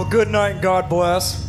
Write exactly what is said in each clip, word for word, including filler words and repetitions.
Well, good night and God bless.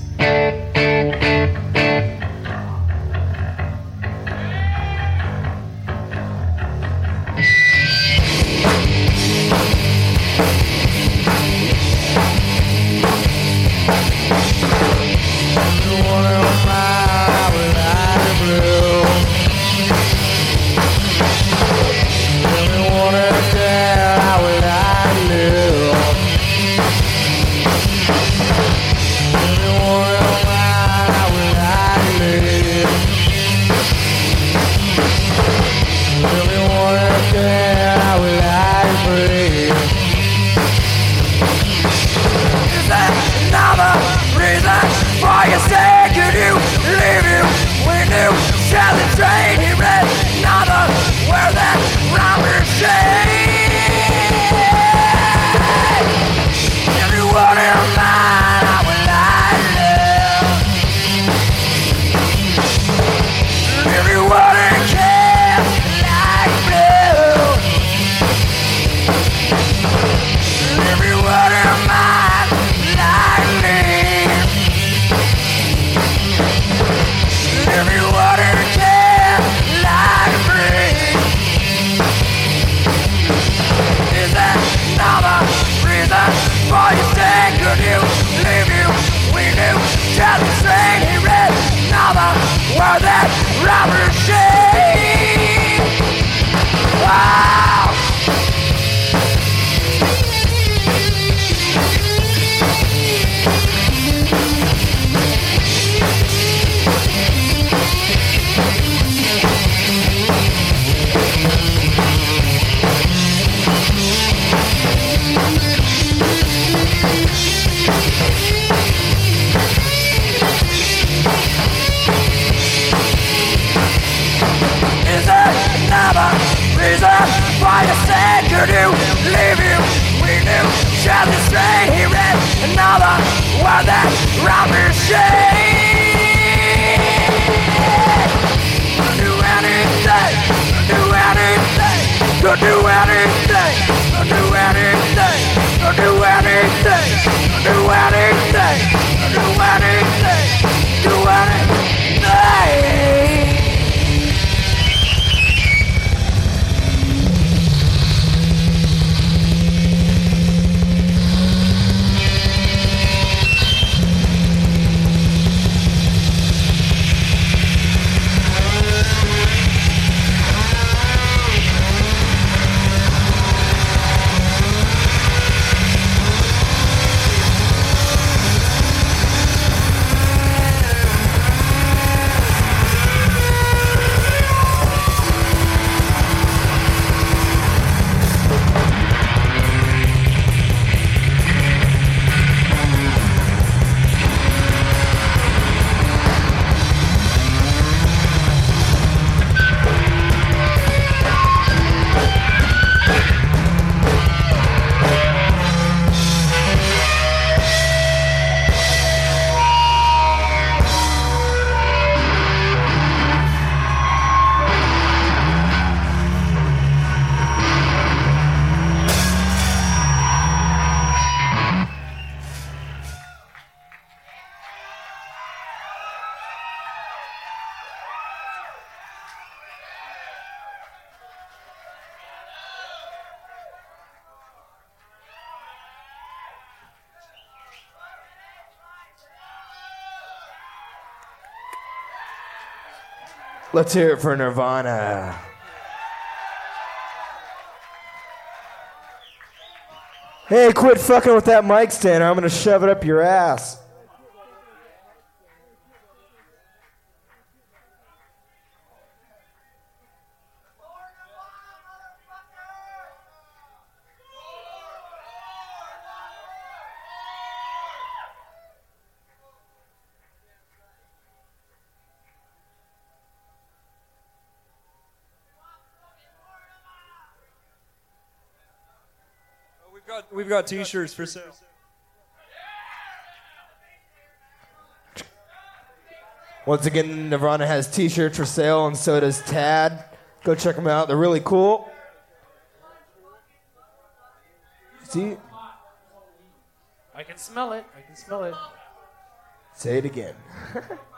Let's hear it for Nirvana. Hey, quit fucking with that mic stand or I'm gonna shove it up your ass. We've got t-shirts for sale. Once again, Nirvana has t-shirts for sale, and so does Tad. Go check them out. They're really cool. See? I can smell it. I can smell it. Say it again.